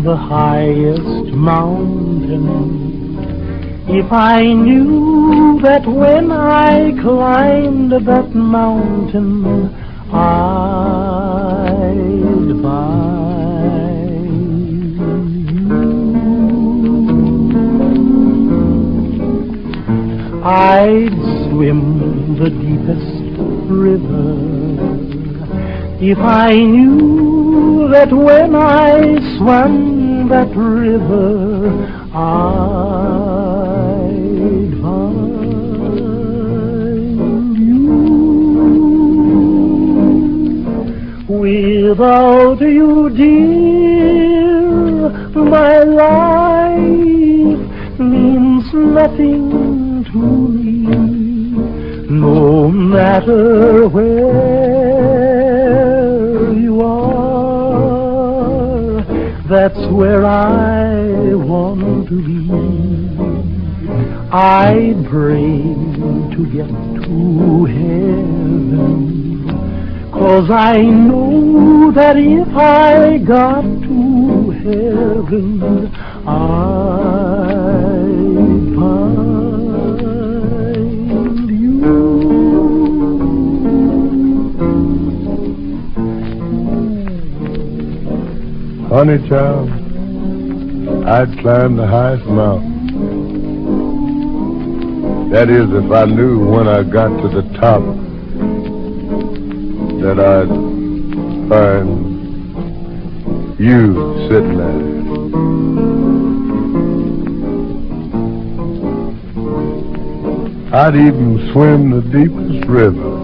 the highest mountain, if I knew that when I climbed that mountain I'd find you, I'd swim the deepest river if I knew that when I swam that river I'd find you. Without you, dear, my life means nothing to me, no matter where you are, that's where I want to be. I pray to get to heaven, 'cause I know that if I got to heaven I'd find you. Honey child, I'd climb the highest mountain. That is, if I knew when I got to the top that I'd find you sitting there. I'd even swim the deepest river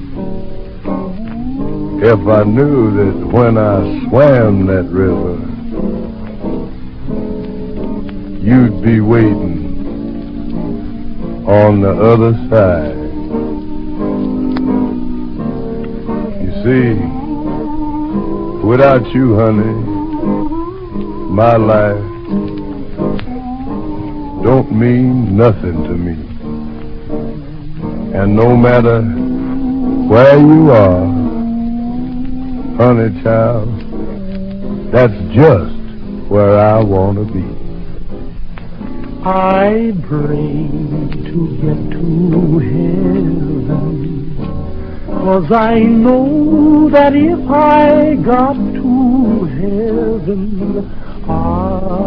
if I knew that when I swam that river you'd be waiting on the other side. You see, without you, honey, my life don't mean nothing to me. And no matter where you are, honey child, that's just where I want to be. I pray to get to heaven, 'cause I know that if I got to heaven